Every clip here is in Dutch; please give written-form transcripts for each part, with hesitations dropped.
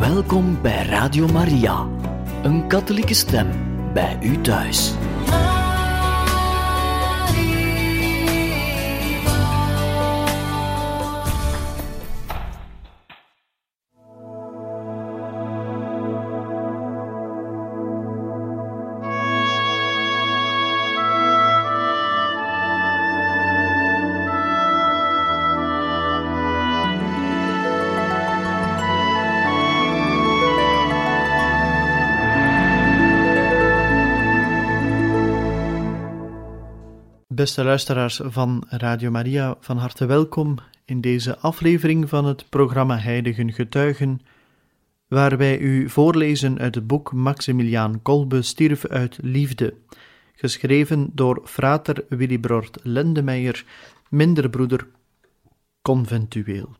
Welkom bij Radio Maria, een katholieke stem bij u thuis. Beste luisteraars van Radio Maria, van harte welkom in deze aflevering van het programma Heiligen Getuigen, waar wij u voorlezen uit het boek Maximiliaan Kolbe stierf uit liefde, geschreven door frater Willibrord Lendemeijer, minderbroeder conventueel.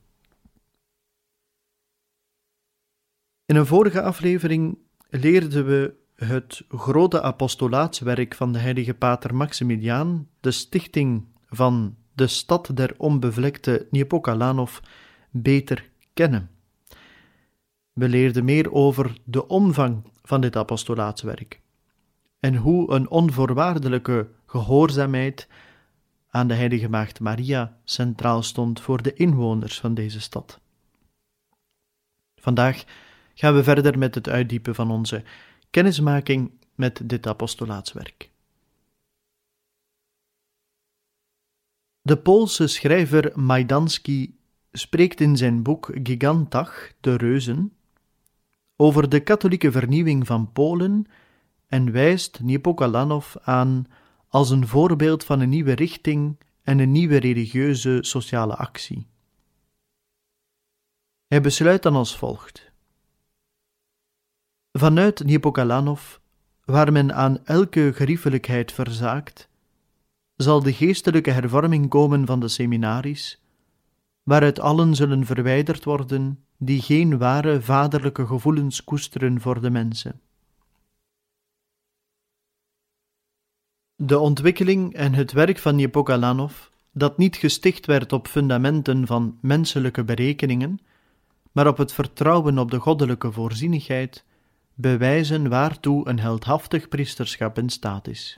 In een vorige aflevering leerden we het grote apostolaatswerk van de heilige pater Maximiliaan, de stichting van de stad der onbevlekte Niepokalanów, beter kennen. We leerden meer over de omvang van dit apostolaatswerk en hoe een onvoorwaardelijke gehoorzaamheid aan de heilige maagd Maria centraal stond voor de inwoners van deze stad. Vandaag gaan we verder met het uitdiepen van onze kennismaking met dit apostolaatswerk. De Poolse schrijver Majdanski spreekt in zijn boek Gigantach, de Reuzen, over de katholieke vernieuwing van Polen en wijst Niepokalanów aan als een voorbeeld van een nieuwe richting en een nieuwe religieuze sociale actie. Hij besluit dan als volgt. Vanuit Niepokalanów, waar men aan elke geriefelijkheid verzaakt, zal de geestelijke hervorming komen van de seminaries, waaruit allen zullen verwijderd worden die geen ware vaderlijke gevoelens koesteren voor de mensen. De ontwikkeling en het werk van Niepokalanów, dat niet gesticht werd op fundamenten van menselijke berekeningen, maar op het vertrouwen op de goddelijke voorzienigheid, bewijzen waartoe een heldhaftig priesterschap in staat is.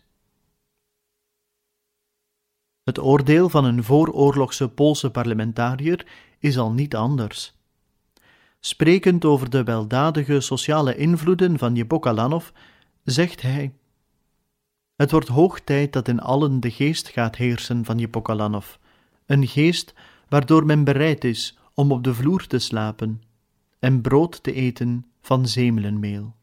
Het oordeel van een vooroorlogse Poolse parlementariër is al niet anders. Sprekend over de weldadige sociale invloeden van Niepokalanów, zegt hij: het wordt hoog tijd dat in allen de geest gaat heersen van Niepokalanów, een geest waardoor men bereid is om op de vloer te slapen en brood te eten van zemelenmeel.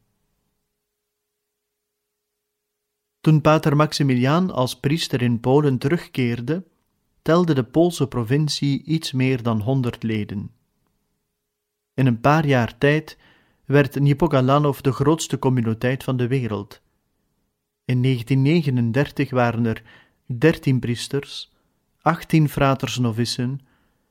Toen pater Maximiliaan als priester in Polen terugkeerde, telde de Poolse provincie iets meer dan 100 leden. In een paar jaar tijd werd Niepokalanów de grootste communiteit van de wereld. In 1939 waren er 13 priesters, 18 fraters novissen,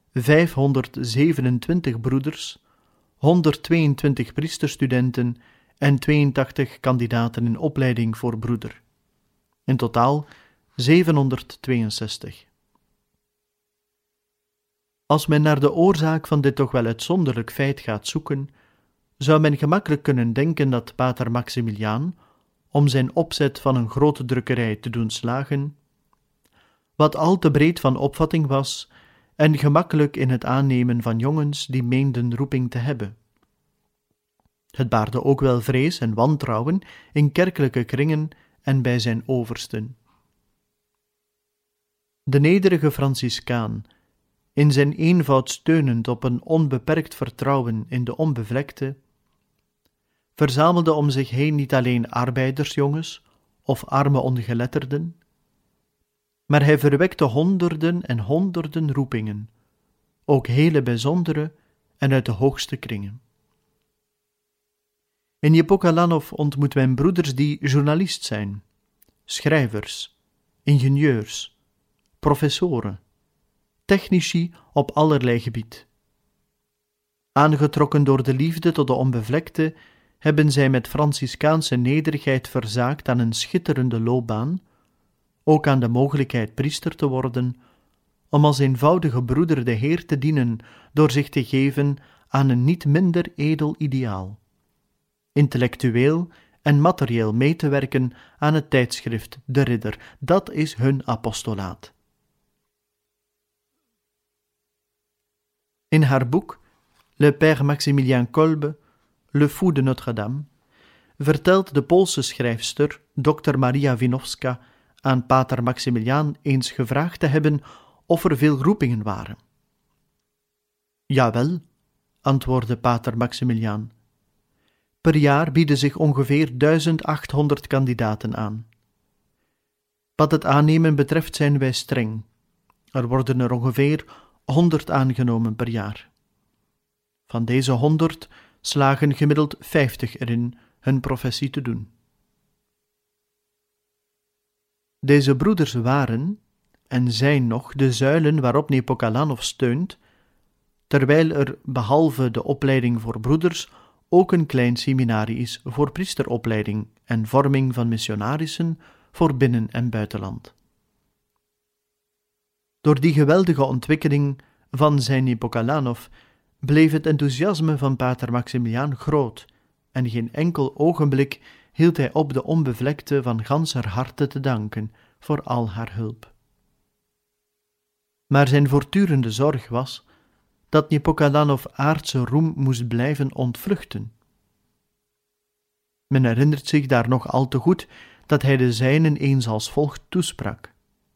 527 broeders, 122 priesterstudenten en 82 kandidaten in opleiding voor broeder. In totaal 762. Als men naar de oorzaak van dit toch wel uitzonderlijk feit gaat zoeken, zou men gemakkelijk kunnen denken dat pater Maximiliaan, om zijn opzet van een grote drukkerij te doen slagen, wat al te breed van opvatting was en gemakkelijk in het aannemen van jongens die meenden roeping te hebben. Het baarde ook wel vrees en wantrouwen in kerkelijke kringen en bij zijn oversten. De nederige Franciscaan, in zijn eenvoud steunend op een onbeperkt vertrouwen in de onbevlekte, verzamelde om zich heen niet alleen arbeidersjongens of arme ongeletterden, maar hij verwekte honderden en honderden roepingen, ook hele bijzondere en uit de hoogste kringen. In Niepokalanów ontmoet men broeders die journalist zijn, schrijvers, ingenieurs, professoren, technici op allerlei gebied. Aangetrokken door de liefde tot de onbevlekte, hebben zij met Franciscaanse nederigheid verzaakt aan een schitterende loopbaan, ook aan de mogelijkheid priester te worden, om als eenvoudige broeder de Heer te dienen door zich te geven aan een niet minder edel ideaal: intellectueel en materieel mee te werken aan het tijdschrift De Ridder. Dat is hun apostolaat. In haar boek Le Père Maximilien Kolbe, Le Fou de Notre-Dame, vertelt de Poolse schrijfster Dr. Maria Winowska aan pater Maximiliaan eens gevraagd te hebben of er veel roepingen waren. Jawel, antwoordde pater Maximiliaan. Per jaar bieden zich ongeveer 1800 kandidaten aan. Wat het aannemen betreft zijn wij streng. Er worden er ongeveer 100 aangenomen per jaar. Van deze 100 slagen gemiddeld 50 erin hun professie te doen. Deze broeders waren en zijn nog de zuilen waarop Nepokalanov steunt, terwijl er behalve de opleiding voor broeders ook een klein seminarie is voor priesteropleiding en vorming van missionarissen voor binnen- en buitenland. Door die geweldige ontwikkeling van zijn Nepokalanov bleef het enthousiasme van pater Maximiliaan groot en geen enkel ogenblik hield hij op de onbevlekte van ganser harte te danken voor al haar hulp. Maar zijn voortdurende zorg was dat Nepokalanov aardse roem moest blijven ontvluchten. Men herinnert zich daar nog al te goed dat hij de zijnen eens als volgt toesprak: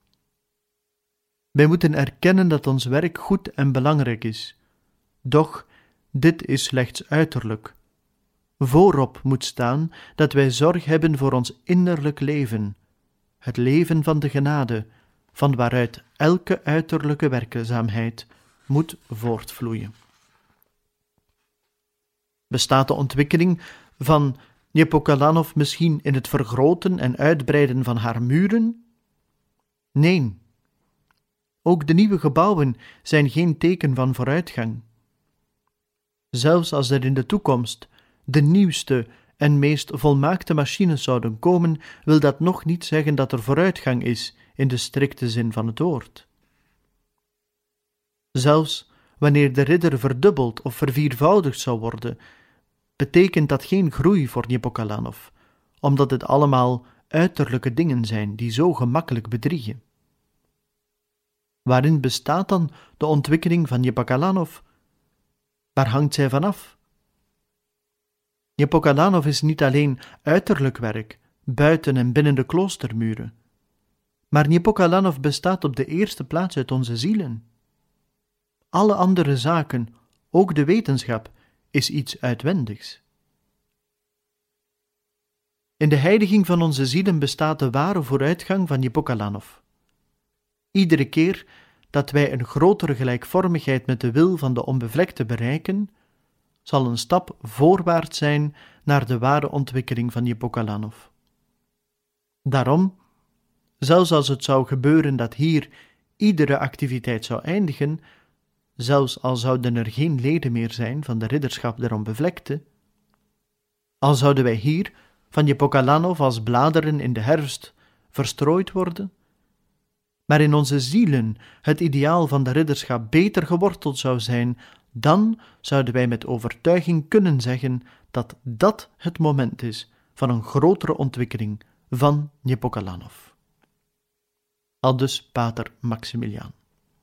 wij moeten erkennen dat ons werk goed en belangrijk is, doch dit is slechts uiterlijk. Voorop moet staan dat wij zorg hebben voor ons innerlijk leven, het leven van de genade, van waaruit elke uiterlijke werkzaamheid moet voortvloeien. Bestaat de ontwikkeling van Nepokalanov misschien in het vergroten en uitbreiden van haar muren? Nee. Ook de nieuwe gebouwen zijn geen teken van vooruitgang. Zelfs als er in de toekomst de nieuwste en meest volmaakte machines zouden komen, wil dat nog niet zeggen dat er vooruitgang is in de strikte zin van het woord. Zelfs wanneer de ridder verdubbeld of verviervoudigd zou worden, betekent dat geen groei voor Nepokalanov, omdat het allemaal uiterlijke dingen zijn die zo gemakkelijk bedriegen. Waarin bestaat dan de ontwikkeling van Nepokalanov? Waar hangt zij vanaf? Nepokalanov is niet alleen uiterlijk werk, buiten en binnen de kloostermuren, maar Nepokalanov bestaat op de eerste plaats uit onze zielen. Alle andere zaken, ook de wetenschap, is iets uitwendigs. In de heiliging van onze zielen bestaat de ware vooruitgang van Nepokalanov. Iedere keer dat wij een grotere gelijkvormigheid met de wil van de onbevlekte bereiken, zal een stap voorwaarts zijn naar de ware ontwikkeling van Nepokalanov. Daarom, zelfs als het zou gebeuren dat hier iedere activiteit zou eindigen, zelfs al zouden er geen leden meer zijn van de ridderschap der onbevlekte, al zouden wij hier van Nepokalanov als bladeren in de herfst verstrooid worden, maar in onze zielen het ideaal van de ridderschap beter geworteld zou zijn, dan zouden wij met overtuiging kunnen zeggen dat dat het moment is van een grotere ontwikkeling van Nepokalanov. Aldus pater Maximiliaan.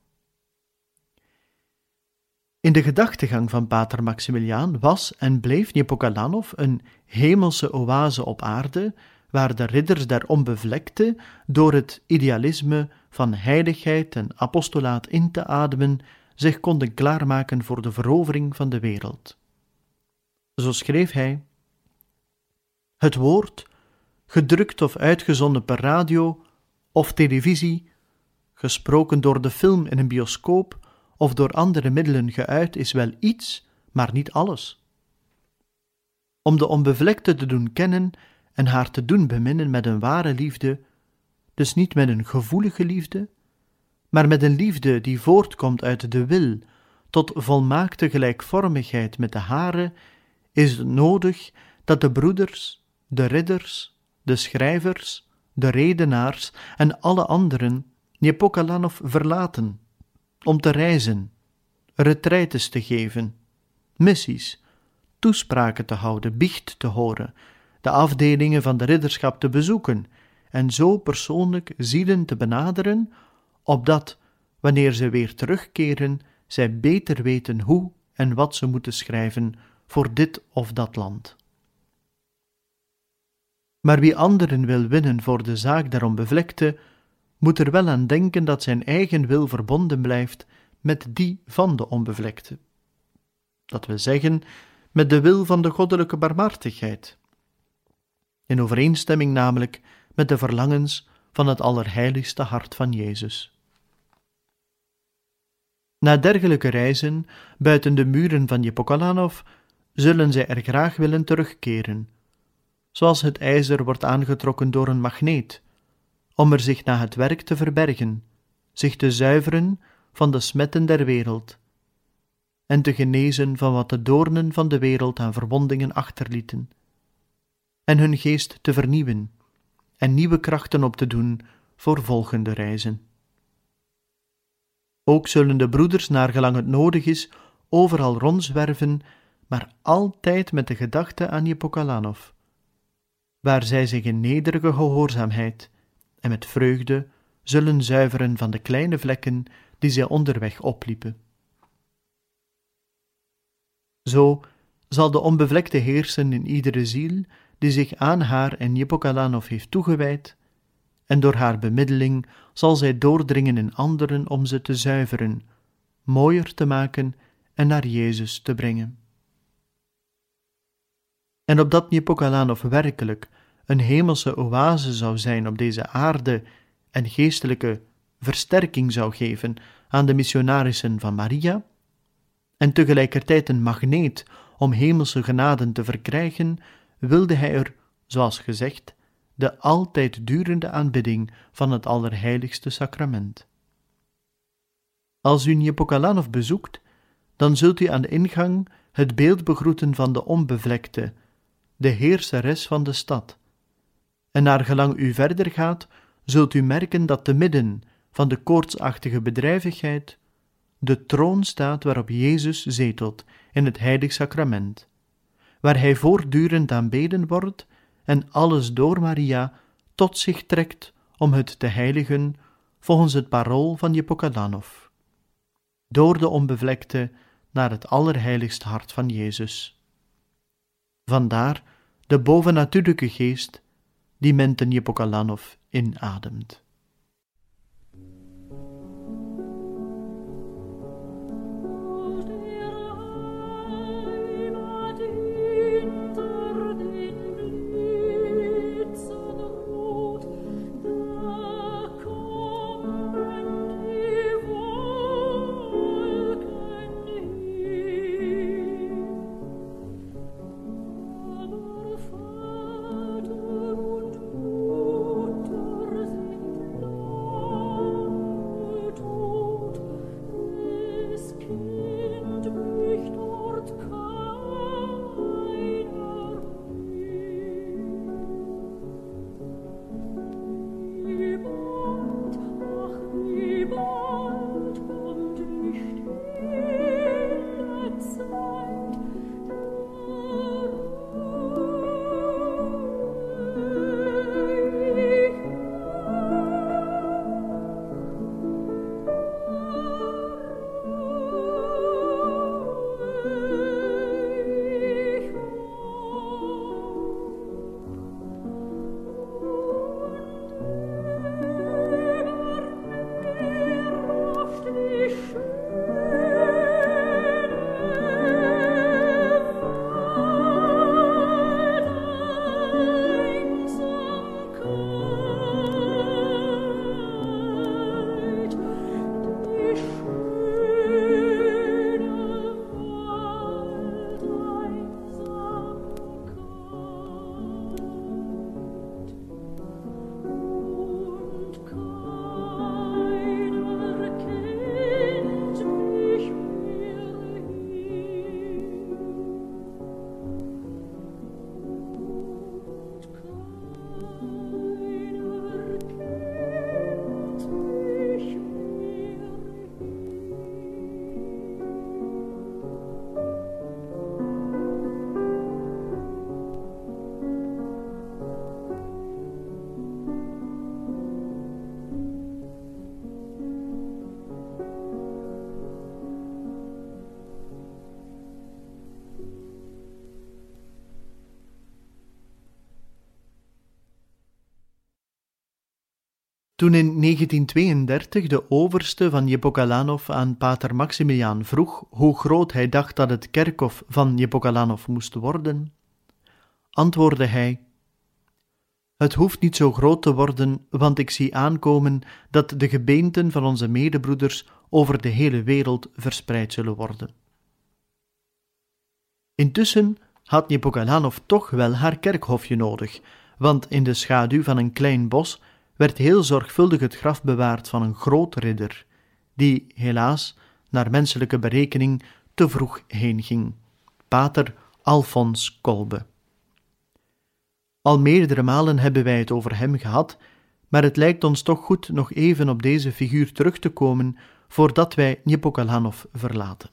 In de gedachtegang van pater Maximiliaan was en bleef Nepokalanov een hemelse oase op aarde, waar de ridders der onbevlekte door het idealisme van heiligheid en apostolaat in te ademen zich konden klaarmaken voor de verovering van de wereld. Zo schreef hij: het woord, gedrukt of uitgezonden per radio of televisie, gesproken door de film in een bioscoop of door andere middelen geuit, is wel iets, maar niet alles. Om de onbevlekte te doen kennen en haar te doen beminnen met een ware liefde, dus niet met een gevoelige liefde, maar met een liefde die voortkomt uit de wil tot volmaakte gelijkvormigheid met de hare, is het nodig dat de broeders, de ridders, de schrijvers, de redenaars en alle anderen Nepokalanov verlaten, om te reizen, retraites te geven, missies, toespraken te houden, biecht te horen, de afdelingen van de ridderschap te bezoeken en zo persoonlijk zielen te benaderen, opdat, wanneer ze weer terugkeren, zij beter weten hoe en wat ze moeten schrijven voor dit of dat land. Maar wie anderen wil winnen voor de zaak der onbevlekte, moet er wel aan denken dat zijn eigen wil verbonden blijft met die van de onbevlekte. Dat wil zeggen, met de wil van de goddelijke barmhartigheid. In overeenstemming namelijk met de verlangens van het allerheiligste hart van Jezus. Na dergelijke reizen, buiten de muren van Jepokalanov, zullen zij er graag willen terugkeren, zoals het ijzer wordt aangetrokken door een magneet, om er zich na het werk te verbergen, zich te zuiveren van de smetten der wereld, en te genezen van wat de doornen van de wereld aan verwondingen achterlieten, en hun geest te vernieuwen, en nieuwe krachten op te doen voor volgende reizen. Ook zullen de broeders, naar gelang het nodig is, overal rondzwerven, maar altijd met de gedachte aan Jepokalanov, waar zij zich in nederige gehoorzaamheid en met vreugde zullen zuiveren van de kleine vlekken die zij onderweg opliepen. Zo zal de onbevlekte heersen in iedere ziel die zich aan haar en Jepokalanov heeft toegewijd, en door haar bemiddeling zal zij doordringen in anderen om ze te zuiveren, mooier te maken en naar Jezus te brengen. En opdat Jepokalanov werkelijk een hemelse oase zou zijn op deze aarde en geestelijke versterking zou geven aan de missionarissen van Maria, en tegelijkertijd een magneet om hemelse genaden te verkrijgen, wilde hij er, zoals gezegd, de altijd durende aanbidding van het allerheiligste sacrament. Als u Jepokalanov bezoekt, dan zult u aan de ingang het beeld begroeten van de onbevlekte, de heerseres van de stad, en naar gelang u verder gaat, zult u merken dat te midden van de koortsachtige bedrijvigheid de troon staat waarop Jezus zetelt in het heilig sacrament, waar hij voortdurend aanbeden wordt en alles door Maria tot zich trekt om het te heiligen volgens het parool van Jepokalanov, door de onbevlekte naar het allerheiligste hart van Jezus. Vandaar de bovennatuurlijke geest die men ten Jepokalanov inademt. Toen in 1932 de overste van Jepokalanów aan pater Maximiliaan vroeg hoe groot hij dacht dat het kerkhof van Jepokalanów moest worden, antwoordde hij: het hoeft niet zo groot te worden, want ik zie aankomen dat de gebeenten van onze medebroeders over de hele wereld verspreid zullen worden. Intussen had Jepokalanów toch wel haar kerkhofje nodig, want in de schaduw van een klein bos werd heel zorgvuldig het graf bewaard van een groot ridder, die helaas, naar menselijke berekening, te vroeg heenging, pater Alfons Kolbe. Al meerdere malen hebben wij het over hem gehad, maar het lijkt ons toch goed nog even op deze figuur terug te komen voordat wij Jepokalanów verlaten.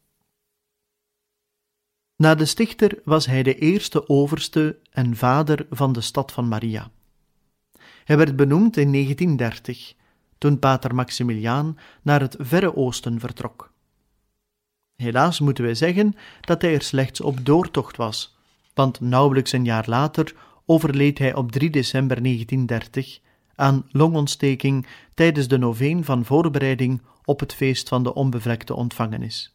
Na de stichter was hij de eerste overste en vader van de stad van Maria. Hij werd benoemd in 1930, toen pater Maximiliaan naar het Verre Oosten vertrok. Helaas moeten wij zeggen dat hij er slechts op doortocht was, want nauwelijks een jaar later overleed hij op 3 december 1930 aan longontsteking tijdens de noveen van voorbereiding op het feest van de onbevlekte ontvangenis.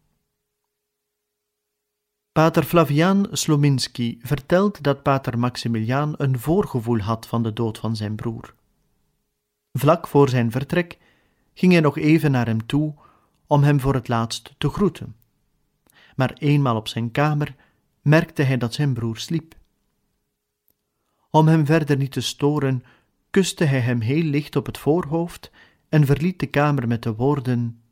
Pater Flaviaan Slominski vertelt dat pater Maximiliaan een voorgevoel had van de dood van zijn broer. Vlak voor zijn vertrek ging hij nog even naar hem toe om hem voor het laatst te groeten. Maar eenmaal op zijn kamer merkte hij dat zijn broer sliep. Om hem verder niet te storen, kuste hij hem heel licht op het voorhoofd en verliet de kamer met de woorden: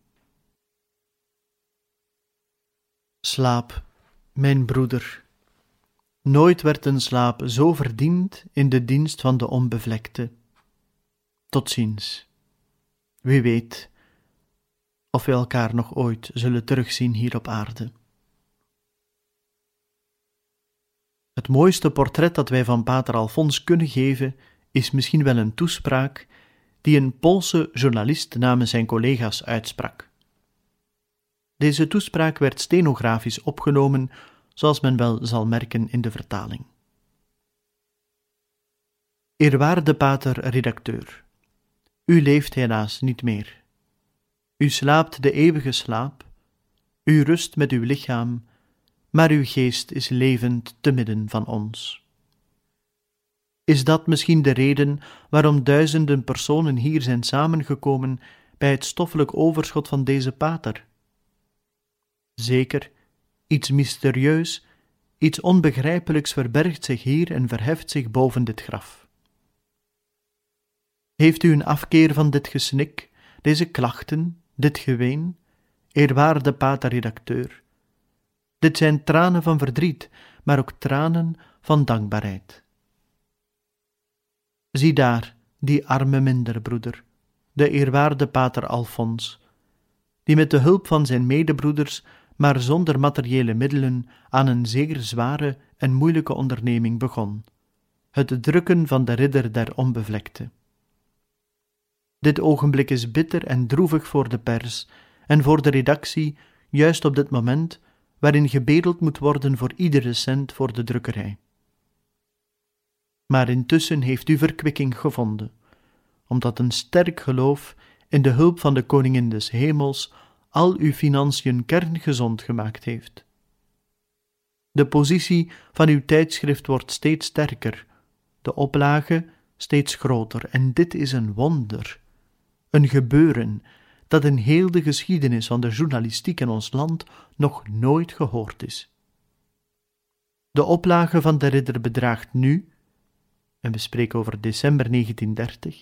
slaap, mijn broeder. Nooit werd een slaap zo verdiend in de dienst van de onbevlekte. Tot ziens. Wie weet of we elkaar nog ooit zullen terugzien hier op aarde. Het mooiste portret dat wij van pater Alfons kunnen geven, is misschien wel een toespraak die een Poolse journalist namens zijn collega's uitsprak. Deze toespraak werd stenografisch opgenomen, zoals men wel zal merken in de vertaling. Eerwaarde pater-redacteur, u leeft helaas niet meer. U slaapt de eeuwige slaap, u rust met uw lichaam, maar uw geest is levend te midden van ons. Is dat misschien de reden waarom duizenden personen hier zijn samengekomen bij het stoffelijk overschot van deze pater? Zeker, iets mysterieus, iets onbegrijpelijks verbergt zich hier en verheft zich boven dit graf. Heeft u een afkeer van dit gesnik, deze klachten, dit geween, eerwaarde pater-redacteur? Dit zijn tranen van verdriet, maar ook tranen van dankbaarheid. Zie daar die arme minderbroeder, de eerwaarde pater Alfons, die met de hulp van zijn medebroeders, maar zonder materiële middelen, aan een zeer zware en moeilijke onderneming begon: het drukken van de ridder der onbevlekte. Dit ogenblik is bitter en droevig voor de pers en voor de redactie, juist op dit moment waarin gebedeld moet worden voor iedere cent voor de drukkerij. Maar intussen heeft u verkwikking gevonden, omdat een sterk geloof in de hulp van de Koningin des Hemels al uw financiën kerngezond gemaakt heeft. De positie van uw tijdschrift wordt steeds sterker, de oplage steeds groter, en dit is een wonder, een gebeuren dat in heel de geschiedenis van de journalistiek in ons land nog nooit gehoord is. De oplage van de ridder bedraagt nu, en we spreken over december 1930,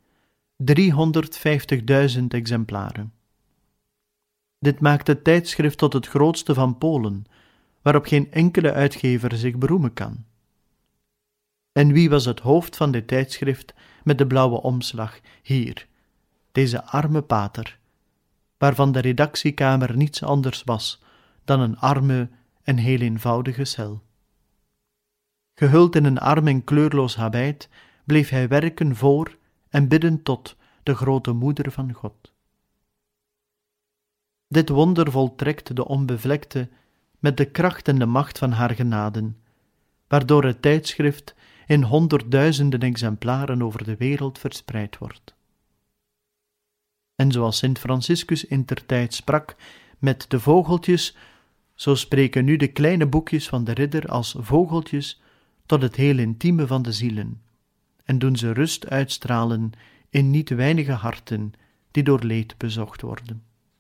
350.000 exemplaren. Dit maakt het tijdschrift tot het grootste van Polen, waarop geen enkele uitgever zich beroemen kan. En wie was het hoofd van dit tijdschrift met de blauwe omslag? Hier, deze arme pater, waarvan de redactiekamer niets anders was dan een arme en heel eenvoudige cel. Gehuld in een arm en kleurloos habit bleef hij werken voor en bidden tot de grote moeder van God. Dit wonder voltrekt de onbevlekte met de kracht en de macht van haar genaden, waardoor het tijdschrift in 100.000 exemplaren over de wereld verspreid wordt. En zoals Sint Franciscus intertijd sprak met de vogeltjes, zo spreken nu de kleine boekjes van de ridder als vogeltjes tot het heel intieme van de zielen, en doen ze rust uitstralen in niet weinige harten die door leed bezocht worden.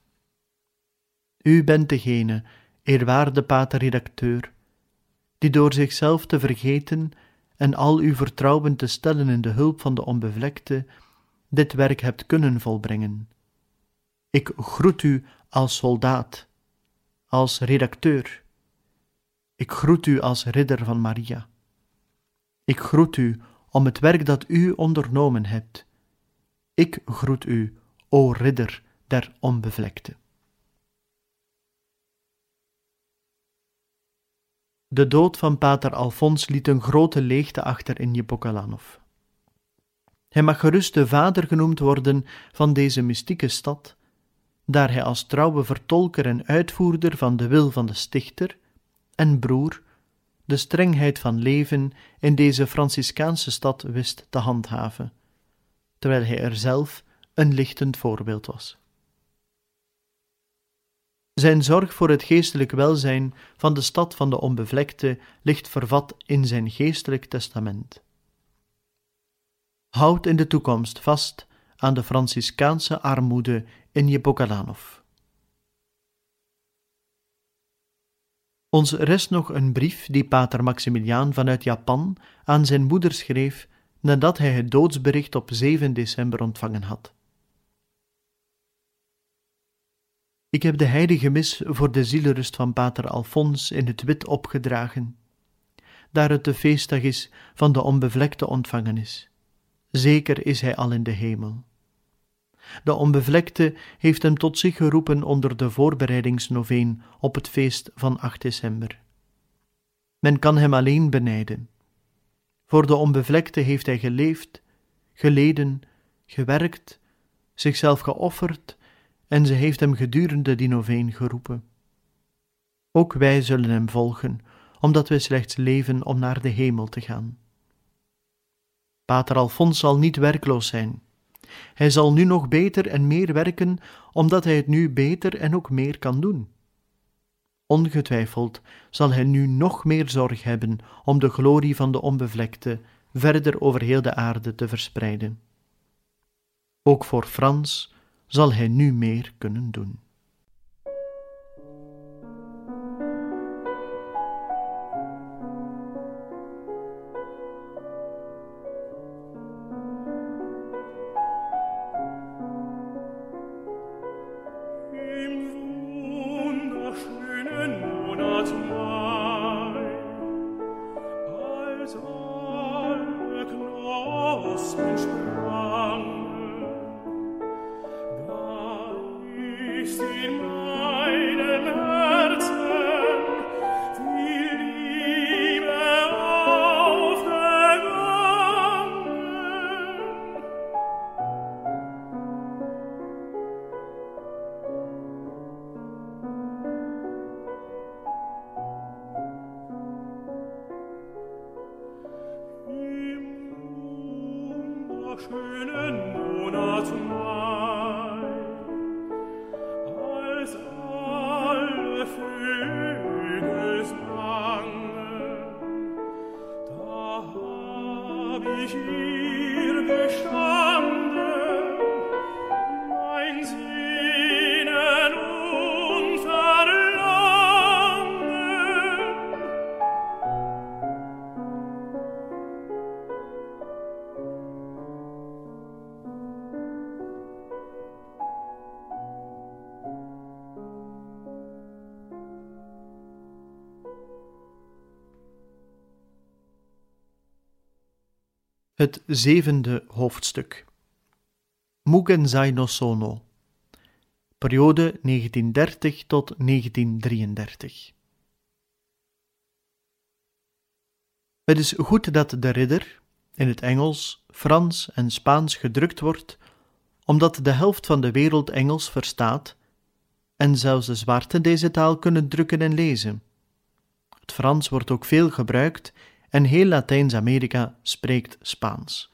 U bent degene, eerwaarde pater-redacteur, die door zichzelf te vergeten en al uw vertrouwen te stellen in de hulp van de onbevlekte, dit werk hebt kunnen volbrengen. Ik groet u als soldaat, als redacteur. Ik groet u als ridder van Maria. Ik groet u om het werk dat u ondernomen hebt. Ik groet u, o ridder der onbevlekte. De dood van pater Alfons liet een grote leegte achter in Jepokalanów. Hij mag gerust de vader genoemd worden van deze mystieke stad, daar hij als trouwe vertolker en uitvoerder van de wil van de stichter en broer de strengheid van leven in deze Franciscaanse stad wist te handhaven, terwijl hij er zelf een lichtend voorbeeld was. Zijn zorg voor het geestelijk welzijn van de stad van de onbevlekte ligt vervat in zijn geestelijk testament. Houd in de toekomst vast aan de Franciscaanse armoede in Jepokalanów. Ons rest nog een brief die pater Maximiliaan vanuit Japan aan zijn moeder schreef nadat hij het doodsbericht op 7 december ontvangen had. Ik heb de heilige mis voor de zielerust van pater Alfons in het wit opgedragen, daar het de feestdag is van de onbevlekte ontvangen is. Zeker is hij al in de hemel. De onbevlekte heeft hem tot zich geroepen onder de voorbereidingsnoveen op het feest van 8 december. Men kan hem alleen benijden. Voor de onbevlekte heeft hij geleefd, geleden, gewerkt, zichzelf geofferd en ze heeft hem gedurende die noveen geroepen. Ook wij zullen hem volgen, omdat wij slechts leven om naar de hemel te gaan. Pater Alfons zal niet werkloos zijn. Hij zal nu nog beter en meer werken, omdat hij het nu beter en ook meer kan doen. Ongetwijfeld zal hij nu nog meer zorg hebben om de glorie van de onbevlekte verder over heel de aarde te verspreiden. Ook voor Frans zal hij nu meer kunnen doen. Schönen Monat Mai, als alle Vögel sangen, da hab ich hier gestanden, mein Sehnen und Verlangen. Het 7e hoofdstuk. Mugen no Sono. Periode 1930 tot 1933. Het is goed dat de ridder in het Engels, Frans en Spaans gedrukt wordt, omdat de helft van de wereld Engels verstaat en zelfs de zwarten deze taal kunnen drukken en lezen. Het Frans wordt ook veel gebruikt en heel Latijns-Amerika spreekt Spaans.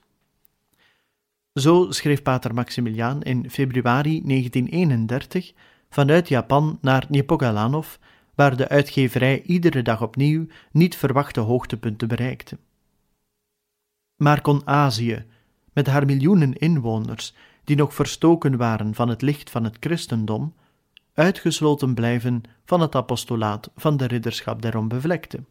Zo schreef pater Maximiliaan in februari 1931 vanuit Japan naar Niepokalanów, waar de uitgeverij iedere dag opnieuw niet verwachte hoogtepunten bereikte. Maar kon Azië, met haar miljoenen inwoners, die nog verstoken waren van het licht van het christendom, uitgesloten blijven van het apostolaat van de ridderschap der onbevlekten?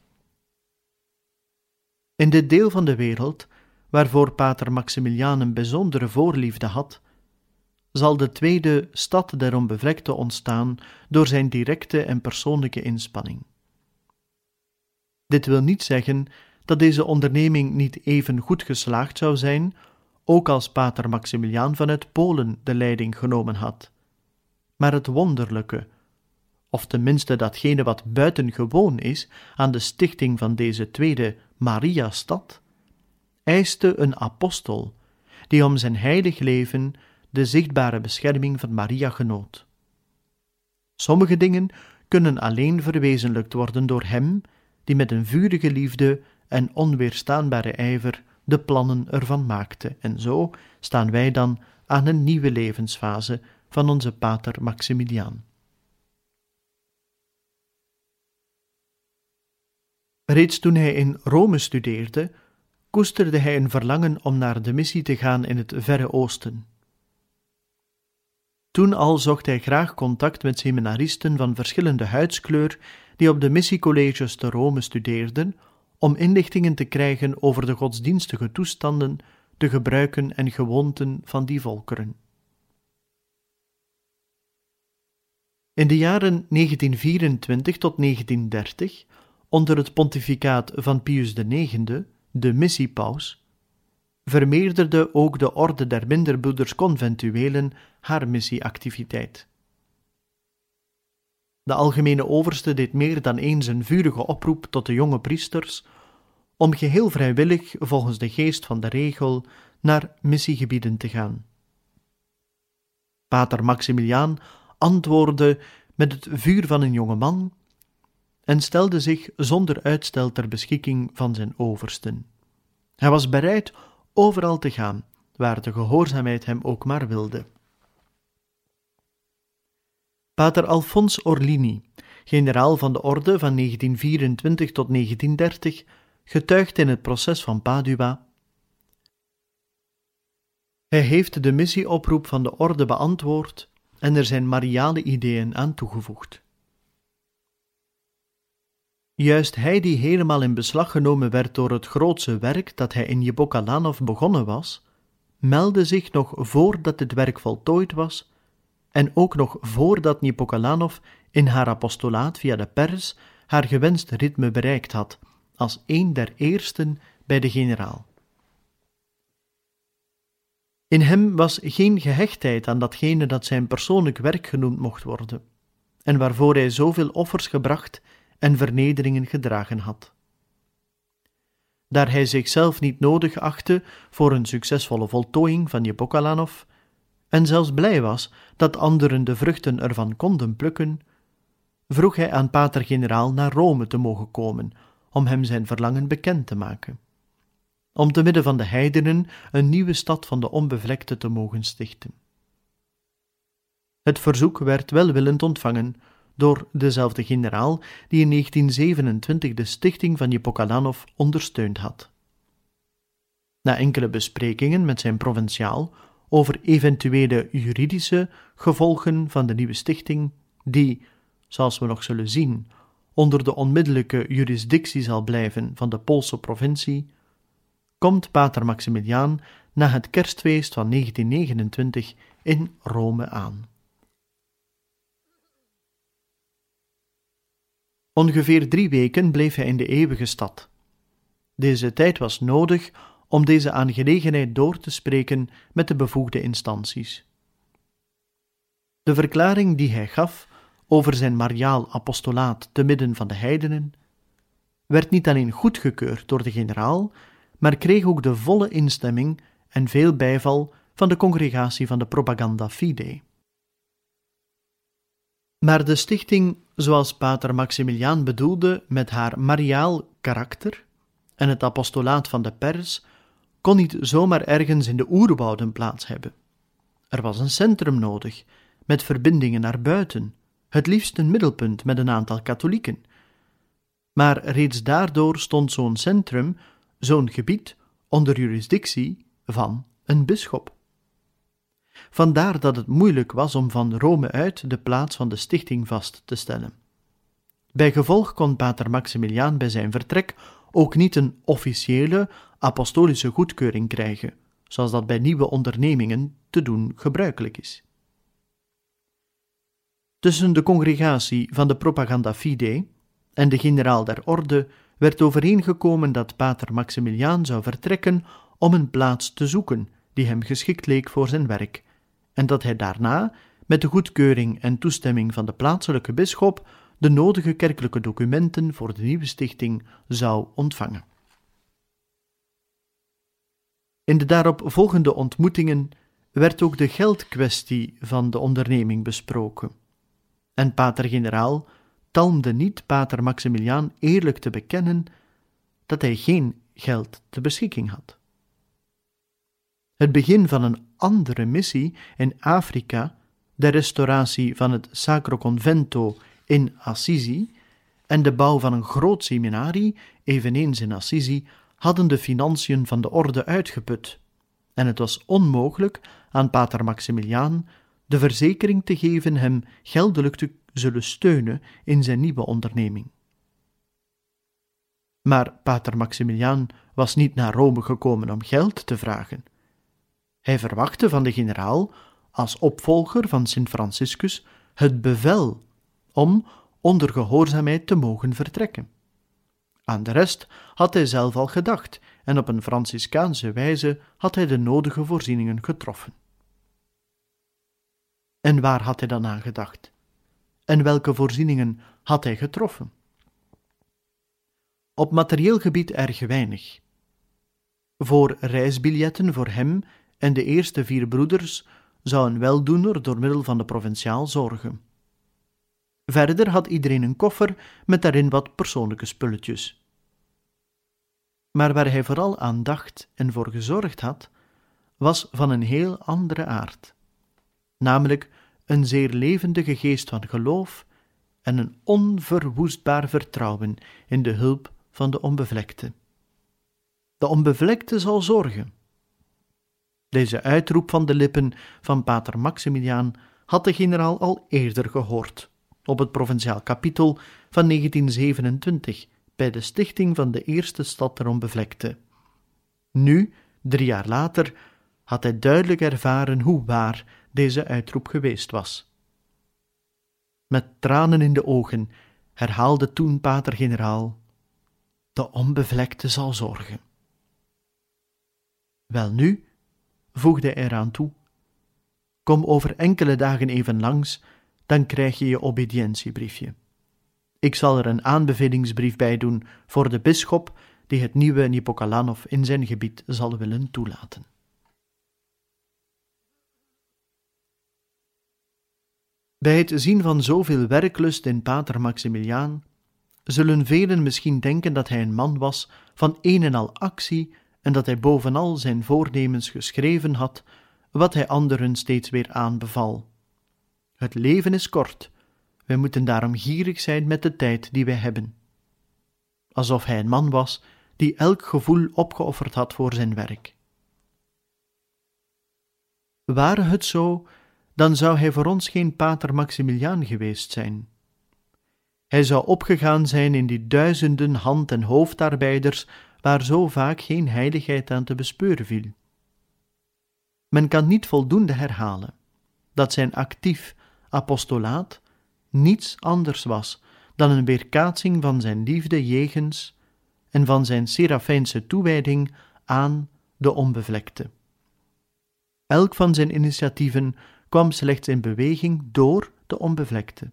In dit deel van de wereld, waarvoor pater Maximiliaan een bijzondere voorliefde had, zal de tweede stad der onbevlekten ontstaan door zijn directe en persoonlijke inspanning. Dit wil niet zeggen dat deze onderneming niet even goed geslaagd zou zijn, ook als pater Maximiliaan vanuit Polen de leiding genomen had. Maar het wonderlijke, of tenminste datgene wat buitengewoon is aan de stichting van deze tweede Maria-stad, eiste een apostel die om zijn heilig leven de zichtbare bescherming van Maria genoot. Sommige dingen kunnen alleen verwezenlijkt worden door hem die met een vurige liefde en onweerstaanbare ijver de plannen ervan maakte, en zo staan wij dan aan een nieuwe levensfase van onze pater Maximiliaan. Reeds toen hij in Rome studeerde, koesterde hij een verlangen om naar de missie te gaan in het Verre Oosten. Toen al zocht hij graag contact met seminaristen van verschillende huidskleur die op de missiecolleges te Rome studeerden, om inlichtingen te krijgen over de godsdienstige toestanden, de gebruiken en gewoonten van die volkeren. In de jaren 1924 tot 1930, onder het pontificaat van Pius IX, de missiepaus, vermeerderde ook de orde der minderbroeders conventuelen haar missieactiviteit. De algemene overste deed meer dan eens een vurige oproep tot de jonge priesters om geheel vrijwillig, volgens de geest van de regel, naar missiegebieden te gaan. Pater Maximiliaan antwoordde met het vuur van een jonge man en stelde zich zonder uitstel ter beschikking van zijn oversten. Hij was bereid overal te gaan, waar de gehoorzaamheid hem ook maar wilde. Pater Alfons Orlini, generaal van de orde van 1924 tot 1930, getuigt in het proces van Padua: hij heeft de missieoproep van de orde beantwoord en er zijn mariale ideeën aan toegevoegd. Juist hij die helemaal in beslag genomen werd door het grootse werk dat hij in Niepokalanów begonnen was, meldde zich nog voordat het werk voltooid was en ook nog voordat Niepokalanów in haar apostolaat via de pers haar gewenste ritme bereikt had, als een der eersten bij de generaal. In hem was geen gehechtheid aan datgene dat zijn persoonlijk werk genoemd mocht worden, en waarvoor hij zoveel offers gebracht en vernederingen gedragen had. Daar hij zichzelf niet nodig achtte voor een succesvolle voltooiing van Niepokalanów, en zelfs blij was dat anderen de vruchten ervan konden plukken, vroeg hij aan pater-generaal naar Rome te mogen komen, om hem zijn verlangen bekend te maken, om te midden van de heidenen een nieuwe stad van de onbevlekte te mogen stichten. Het verzoek werd welwillend ontvangen door dezelfde generaal die in 1927 de stichting van Niepokalanów ondersteund had. Na enkele besprekingen met zijn provinciaal over eventuele juridische gevolgen van de nieuwe stichting, die, zoals we nog zullen zien, onder de onmiddellijke jurisdictie zal blijven van de Poolse provincie, komt pater Maximiliaan na het kerstfeest van 1929 in Rome aan. Ongeveer 3 weken bleef hij in de eeuwige stad. Deze tijd was nodig om deze aangelegenheid door te spreken met de bevoegde instanties. De verklaring die hij gaf over zijn mariaal apostolaat te midden van de heidenen werd niet alleen goedgekeurd door de generaal, maar kreeg ook de volle instemming en veel bijval van de congregatie van de Propaganda Fidei. Maar de stichting, zoals pater Maximiliaan bedoelde met haar mariaal karakter, en het apostolaat van de pers kon niet zomaar ergens in de oerwouden plaats hebben. Er was een centrum nodig, met verbindingen naar buiten, het liefst een middelpunt met een aantal katholieken. Maar reeds daardoor stond zo'n centrum, zo'n gebied, onder jurisdictie van een bisschop. Vandaar dat het moeilijk was om van Rome uit de plaats van de stichting vast te stellen. Bijgevolg kon pater Maximiliaan bij zijn vertrek ook niet een officiële apostolische goedkeuring krijgen, zoals dat bij nieuwe ondernemingen te doen gebruikelijk is. Tussen de congregatie van de Propaganda Fidei en de generaal der orde werd overeengekomen dat pater Maximiliaan zou vertrekken om een plaats te zoeken die hem geschikt leek voor zijn werk, en dat hij daarna, met de goedkeuring en toestemming van de plaatselijke bisschop, de nodige kerkelijke documenten voor de nieuwe stichting zou ontvangen. In de daarop volgende ontmoetingen werd ook de geldkwestie van de onderneming besproken. En pater-generaal talmde niet pater Maximiliaan eerlijk te bekennen dat hij geen geld te beschikking had. Het begin van een andere missie in Afrika, de restauratie van het Sacro Convento in Assisi en de bouw van een groot seminarie, eveneens in Assisi, hadden de financiën van de orde uitgeput, en het was onmogelijk aan pater Maximiliaan de verzekering te geven hem geldelijk te zullen steunen in zijn nieuwe onderneming. Maar pater Maximiliaan was niet naar Rome gekomen om geld te vragen. Hij verwachtte van de generaal, als opvolger van Sint Franciscus, het bevel om onder gehoorzaamheid te mogen vertrekken. Aan de rest had hij zelf al gedacht en op een Franciscaanse wijze had hij de nodige voorzieningen getroffen. En waar had hij dan aan gedacht? En welke voorzieningen had hij getroffen? Op materieel gebied erg weinig. Voor reisbiljetten voor hem en de eerste 4 broeders zou een weldoener door middel van de provinciaal zorgen. Verder had iedereen een koffer met daarin wat persoonlijke spulletjes. Maar waar hij vooral aan dacht en voor gezorgd had, was van een heel andere aard, namelijk een zeer levendige geest van geloof en een onverwoestbaar vertrouwen in de hulp van de onbevlekte. De onbevlekte zal zorgen. Deze uitroep van de lippen van pater Maximiliaan had de generaal al eerder gehoord, op het provinciaal kapitel van 1927, bij de stichting van de eerste stad der onbevlekte. Nu, 3 jaar later, had hij duidelijk ervaren hoe waar deze uitroep geweest was. Met tranen in de ogen herhaalde toen pater-generaal: de onbevlekte zal zorgen. Welnu, voegde hij eraan toe, kom over enkele dagen even langs, dan krijg je je obedientiebriefje. Ik zal er een aanbevelingsbrief bij doen voor de bisschop die het nieuwe Nipokalanov in zijn gebied zal willen toelaten. Bij het zien van zoveel werklust in pater Maximiliaan zullen velen misschien denken dat hij een man was van een en al actie en dat hij bovenal zijn voornemens geschreven had, wat hij anderen steeds weer aanbeval. Het leven is kort, wij moeten daarom gierig zijn met de tijd die wij hebben. Alsof hij een man was die elk gevoel opgeofferd had voor zijn werk. Ware het zo, dan zou hij voor ons geen pater Maximiliaan geweest zijn. Hij zou opgegaan zijn in die duizenden hand- en hoofdarbeiders waar zo vaak geen heiligheid aan te bespeuren viel. Men kan niet voldoende herhalen dat zijn actief apostolaat niets anders was dan een weerkaatsing van zijn liefde jegens en van zijn serafijnse toewijding aan de onbevlekte. Elk van zijn initiatieven kwam slechts in beweging door de onbevlekte.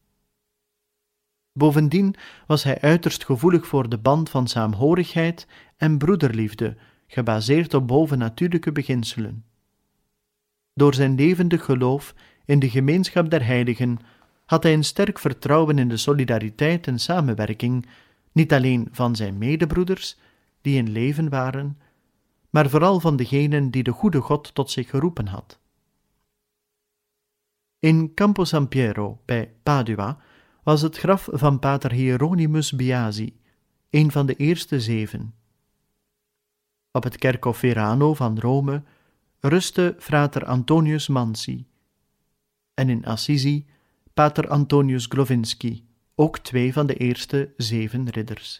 Bovendien was hij uiterst gevoelig voor de band van saamhorigheid en broederliefde, gebaseerd op bovennatuurlijke beginselen. Door zijn levendig geloof in de gemeenschap der heiligen had hij een sterk vertrouwen in de solidariteit en samenwerking, niet alleen van zijn medebroeders, die in leven waren, maar vooral van degenen die de goede God tot zich geroepen had. In Campo San Piero bij Padua was het graf van pater Hieronymus Biasi, een van de eerste 7. Op het kerkhof Verano van Rome rustte frater Antonius Mansi en in Assisi pater Antonius Glowinski, ook 2 van de eerste 7 ridders.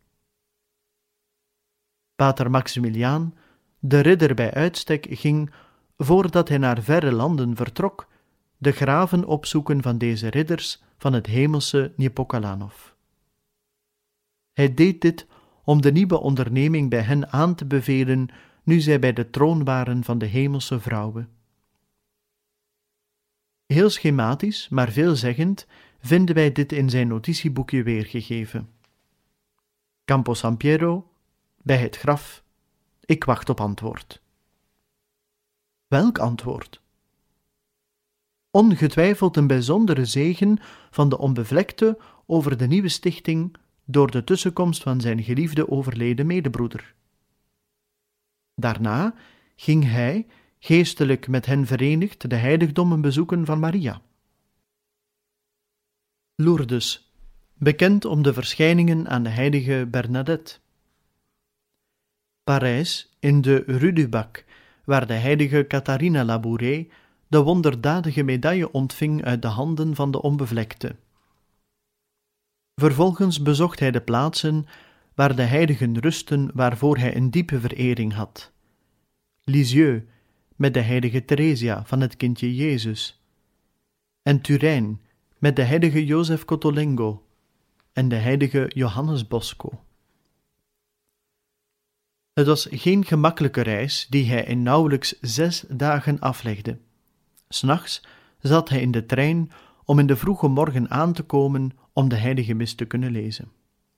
Pater Maximiliaan, de ridder bij uitstek, ging, voordat hij naar verre landen vertrok, de graven opzoeken van deze ridders van het hemelse Niepokalanów. Hij deed dit om de nieuwe onderneming bij hen aan te bevelen, nu zij bij de troon waren van de hemelse vrouwen. Heel schematisch, maar veelzeggend, vinden wij dit in zijn notitieboekje weergegeven. Campo San Piero, bij het graf, ik wacht op antwoord. Welk antwoord? Ongetwijfeld een bijzondere zegen van de onbevlekte over de nieuwe stichting door de tussenkomst van zijn geliefde overleden medebroeder. Daarna ging hij, geestelijk met hen verenigd, de heiligdommen bezoeken van Maria. Lourdes, bekend om de verschijningen aan de heilige Bernadette. Parijs, in de Rue du Bac, waar de heilige Catharina Labouré de wonderdadige medaille ontving uit de handen van de onbevlekte. Vervolgens bezocht hij de plaatsen waar de heiligen rusten waarvoor hij een diepe verering had. Lisieux, met de heilige Theresia van het kindje Jezus, en Turijn, met de heilige Jozef Cottolengo en de heilige Johannes Bosco. Het was geen gemakkelijke reis die hij in nauwelijks 6 dagen aflegde. 'S Nachts zat hij in de trein om in de vroege morgen aan te komen om de heilige mis te kunnen lezen.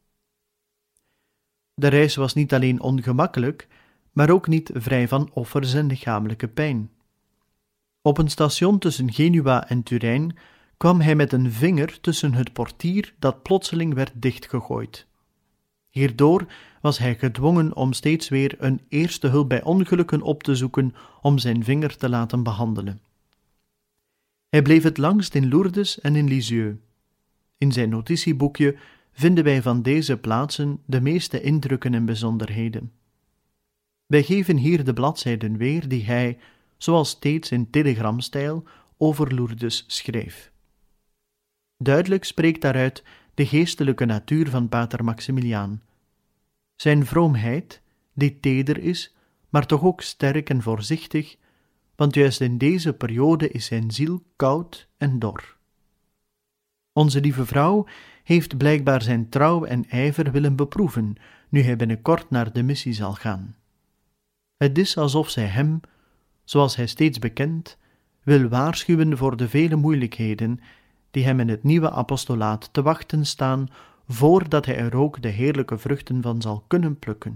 De reis was niet alleen ongemakkelijk, maar ook niet vrij van offers en lichamelijke pijn. Op een station tussen Genua en Turijn kwam hij met een vinger tussen het portier dat plotseling werd dichtgegooid. Hierdoor was hij gedwongen om steeds weer een eerste hulp bij ongelukken op te zoeken om zijn vinger te laten behandelen. Hij bleef het langst in Lourdes en in Lisieux. In zijn notitieboekje vinden wij van deze plaatsen de meeste indrukken en bijzonderheden. Wij geven hier de bladzijden weer die hij, zoals steeds in telegramstijl, over Lourdes schreef. Duidelijk spreekt daaruit de geestelijke natuur van pater Maximiliaan. Zijn vroomheid, die teder is, maar toch ook sterk en voorzichtig, want juist in deze periode is zijn ziel koud en dor. Onze lieve vrouw heeft blijkbaar zijn trouw en ijver willen beproeven, nu hij binnenkort naar de missie zal gaan. Het is alsof zij hem, zoals hij steeds bekent, wil waarschuwen voor de vele moeilijkheden die hem in het nieuwe apostolaat te wachten staan, voordat hij er ook de heerlijke vruchten van zal kunnen plukken.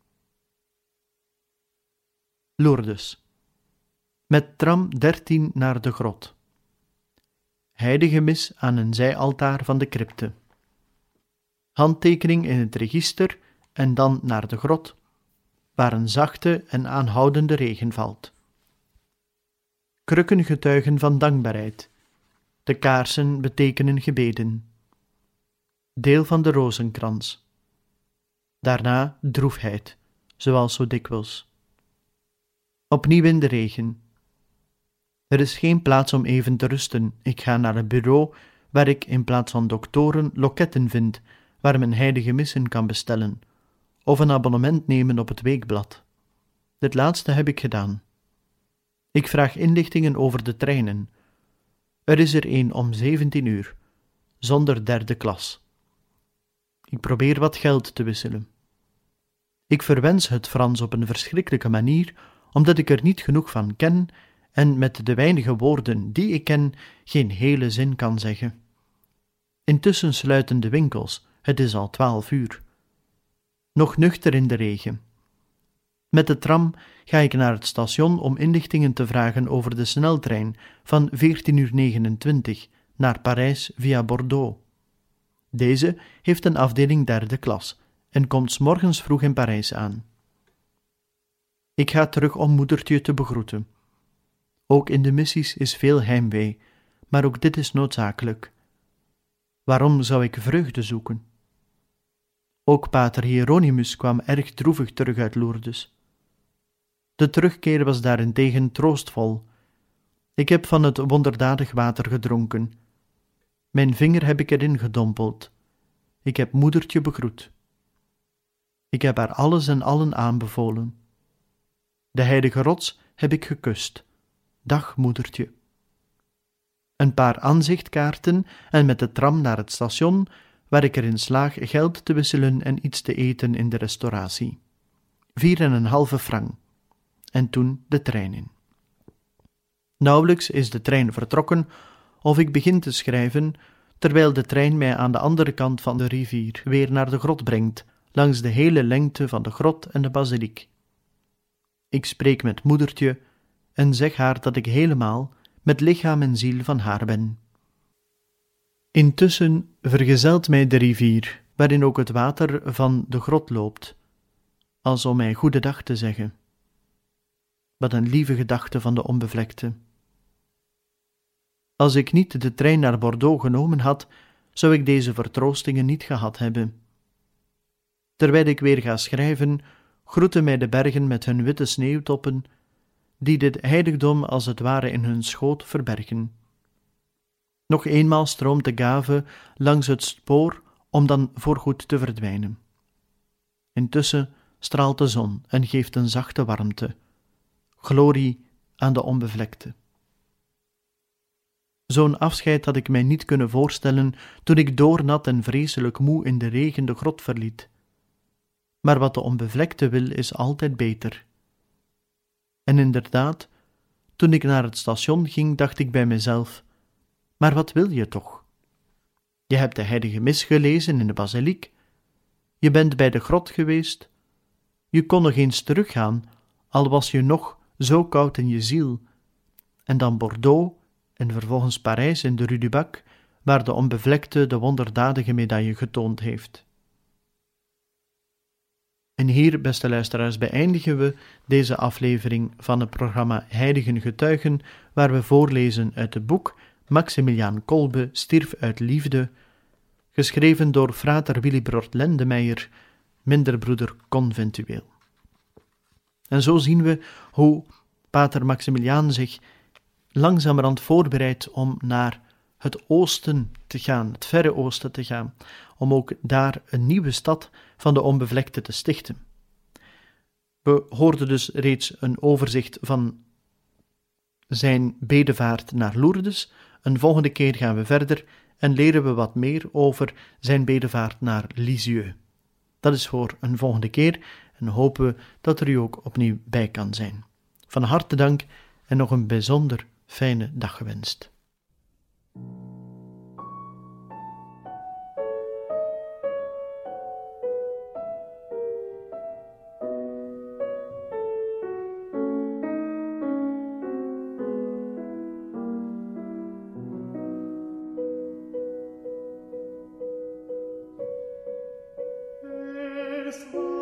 Lourdes. Met tram 13 naar de grot. Heilige mis aan een zijaltaar van de crypte. Handtekening in het register en dan naar de grot, waar een zachte en aanhoudende regen valt. Krukken getuigen van dankbaarheid. De kaarsen betekenen gebeden. Deel van de rozenkrans. Daarna droefheid, zoals zo dikwijls. Opnieuw in de regen. Er is geen plaats om even te rusten. Ik ga naar een bureau waar ik in plaats van doktoren loketten vind, waar men heilige missen kan bestellen, of een abonnement nemen op het weekblad. Dit laatste heb ik gedaan. Ik vraag inlichtingen over de treinen. Er is er een om 17 uur, zonder 3e klas. Ik probeer wat geld te wisselen. Ik verwens het Frans op een verschrikkelijke manier, omdat ik er niet genoeg van ken en met de weinige woorden die ik ken geen hele zin kan zeggen. Intussen sluiten de winkels, het is al 12 uur. Nog nuchter in de regen. Met de tram ga ik naar het station om inlichtingen te vragen over de sneltrein van 14:29 naar Parijs via Bordeaux. Deze heeft een afdeling 3e klas en komt 's morgens vroeg in Parijs aan. Ik ga terug om moedertje te begroeten. Ook in de missies is veel heimwee, maar ook dit is noodzakelijk. Waarom zou ik vreugde zoeken? Ook pater Hieronymus kwam erg droevig terug uit Lourdes. De terugkeer was daarentegen troostvol. Ik heb van het wonderdadig water gedronken. Mijn vinger heb ik erin gedompeld. Ik heb moedertje begroet. Ik heb haar alles en allen aanbevolen. De heilige rots heb ik gekust. Dag, moedertje. Een paar aanzichtkaarten en met de tram naar het station, waar ik erin slaag geld te wisselen en iets te eten in de restauratie. 4,5 frank. En toen de trein in. Nauwelijks is de trein vertrokken, of ik begin te schrijven, terwijl de trein mij aan de andere kant van de rivier weer naar de grot brengt, langs de hele lengte van de grot en de basiliek. Ik spreek met moedertje en zeg haar dat ik helemaal met lichaam en ziel van haar ben. Intussen vergezelt mij de rivier, waarin ook het water van de grot loopt, als om mij goedendag te zeggen. Wat een lieve gedachte van de onbevlekte. Als ik niet de trein naar Bordeaux genomen had, zou ik deze vertroostingen niet gehad hebben. Terwijl ik weer ga schrijven, groeten mij de bergen met hun witte sneeuwtoppen, die dit heiligdom als het ware in hun schoot verbergen. Nog eenmaal stroomt de Gave langs het spoor om dan voorgoed te verdwijnen. Intussen straalt de zon en geeft een zachte warmte. Glorie aan de onbevlekte. Zo'n afscheid had ik mij niet kunnen voorstellen toen ik doornat en vreselijk moe in de regen de grot verliet. Maar wat de onbevlekte wil is altijd beter. En inderdaad, toen ik naar het station ging, dacht ik bij mezelf, maar wat wil je toch? Je hebt de heilige mis gelezen in de basiliek, je bent bij de grot geweest, je kon nog eens teruggaan, al was je nog zo koud in je ziel, en dan Bordeaux en vervolgens Parijs in de Rue du Bac, waar de onbevlekte de wonderdadige medaille getoond heeft. En hier, beste luisteraars, beëindigen we deze aflevering van het programma Heiligen Getuigen, waar we voorlezen uit het boek Maximiliaan Kolbe stierf uit liefde, geschreven door frater Willibrord Lendemeijer, minderbroeder conventueel. En zo zien we hoe pater Maximiliaan zich langzamerhand voorbereidt om naar het oosten te gaan, het verre oosten te gaan, om ook daar een nieuwe stad van de onbevlekte te stichten. We hoorden dus reeds een overzicht van zijn bedevaart naar Lourdes. Een volgende keer gaan we verder en leren we wat meer over zijn bedevaart naar Lisieux. Dat is voor een volgende keer en hopen we dat er u ook opnieuw bij kan zijn. Van harte dank en nog een bijzonder fijne dag gewenst. Es war